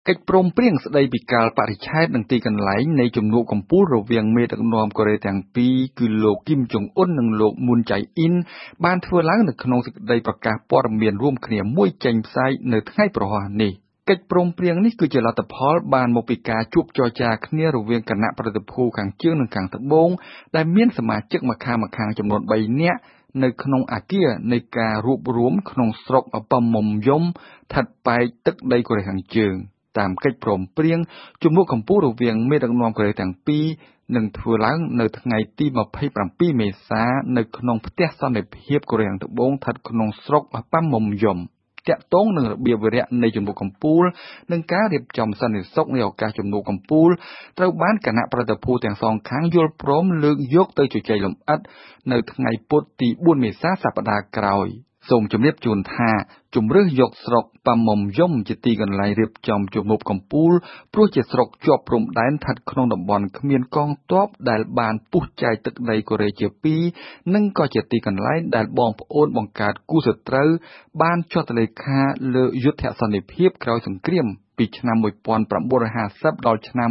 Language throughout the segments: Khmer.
កិច្ចព្រមព្រៀងស្តីពីការបរិច្ឆេទនិងទីកន្លែងនៃជំនួបកម្ពុជារវាងមេដឹកនាំកូរ៉េទាំងពីរគឺលោកគីមចុងអ៊ុននិងលោកមុនចៃអ៊ីនបានធ្វើឡើងនៅក្នុងសេចក្តីប្រកាសព័ត៌មានរួមគ្នាមួយចេញផ្សាយនៅថ្ងៃប្រហ័សនេះកិច្ចព្រមព្រៀងនេះគឺជាលទ្ធផលបានមកពីការជួបចរចាគ្នារវាងគណៈប្រតិភូខាងជើងនិងខាងត្បូងដែលមានសមាជិកម្ខាងចំនួន3នាក់នៅក្នុងអគារនៃការរួបរวมក្នុងស្រុកប៉ាមុំយំស្ថិតប៉ែកទឹកដីកូរ៉េខាងជើងតាមកិច្ចព្រមព្រៀងជំនួបកម្ពុជារវាងមេដឹកនាំកូរ៉េទាំងពីរនឹងធ្វើឡើងនៅថ្ងៃទី27មេសានៅក្នុងផ្ទះសន្តិភាពកូរ៉េខាងត្បូងស្ថិតក្នុងស្រុកប៉ាមុំយំតាក់ទងនឹងរបៀបវិរៈនៃជំនួបកម្ពុជានិងការរៀបចំសន្តិសុខនៃឱកាសជំនួបកម្ពុជាត្រូវបានគណៈប្រតិភូទាំងសងខាងយល់ព្រមលើកយកទៅជជែកលម្អិតនៅថ្ងៃពុធទី4មេសាសប្តាហ៍ក្រោយសូមជម្រាបជូនថាជំរឿសយកស្រុកប៉ាមុំយំជាទីកន្លែងរៀបចំជំនួបកម្ពុជាព្រោះជាស្រុកជាប់ព្រំដែនស្ថិតក្នុងតំបន់គ្មានកងទ័ពដែលបានពុះចែកទឹកដីកូរ៉េជាពីរនិងក៏ជាទីកន្លែងដែលបងប្អូនបង្កើតគូសត្រូវបានចុះទៅលេខាលើយុទ្ធសន្តិភាពក្រោយសង្គ្រាមពីឆ្នាំ1950ដល់ឆ្នាំ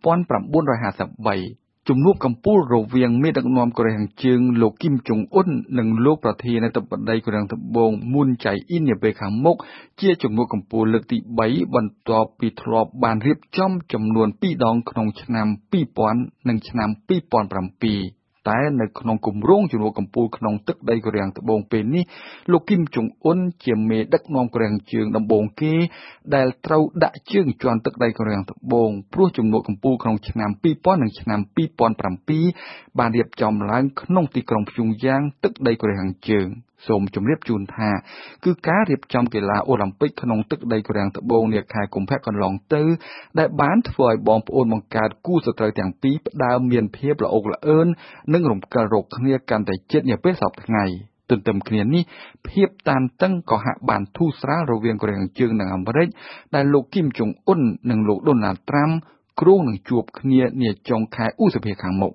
1953ជំនួបកម្ពុជារវាងមេដឹកនាំកូរ៉េខាងជើងលោកគីមចុងអ៊ុននិងលោកប្រធានាធិបតីកូរ៉េខាងត្បូងមុនចៃអ៊ីននាពេលខាងមុខជាជំនួបកម្ពុជាលើកទី3បន្ទាប់ពីធ្លាប់បានរៀបចំចំនួន2ដងក្នុងឆ្នាំ2000និងឆ្នាំ2007តែនៅក្នុងគម្រោងជំនួបកម្ពុជាក្នុងទឹកដីកូរ៉េខាងត្បូងពេលនេះលោកគីមចុងអ៊ុនជាមេដឹកនាំកូរ៉េខាងជើងដំបូងគេដែលត្រូវដាក់ជើងជាន់ទឹកដីកូរ៉េខាងត្បូងព្រោះជំនួបកម្ពុជាក្នុងឆ្នាំ2000និងឆ្នាំ2007បានរៀបចំឡើងក្នុងទីក្រុងព្យុងយ៉ាងទឹកដីកូរ៉េខាងជើងសូមជម្រាបជូនថាគឺការរៀបចំកីឡាអូឡ িম্প ិកក្នុងទឹកដីកូរ៉េខាងត្បូងនាខែកុម្ភៈកន្លងទៅដែលបានធ្វើឲ្យបងប្អូនបង្កើតគូសត្រូវទាំងពីរផ្ដើមមានភាពល្អក់ល្អឿននិងរំកិលរកគ្នាកាន់តែជិតនាពេលសព្វថ្ងៃទន្ទឹមគ្នានេះភាពតានតឹងក៏ហាក់បានធូរស្រាលរវាងកូរ៉េខាងជើងនិងអាមេរិកដែលលោកគីមចុងអ៊ុននិងលោកដូណាល់ត្រាំគ្រោងនឹងជួបគ្នានាចុងខែឧសភាខាងមុខ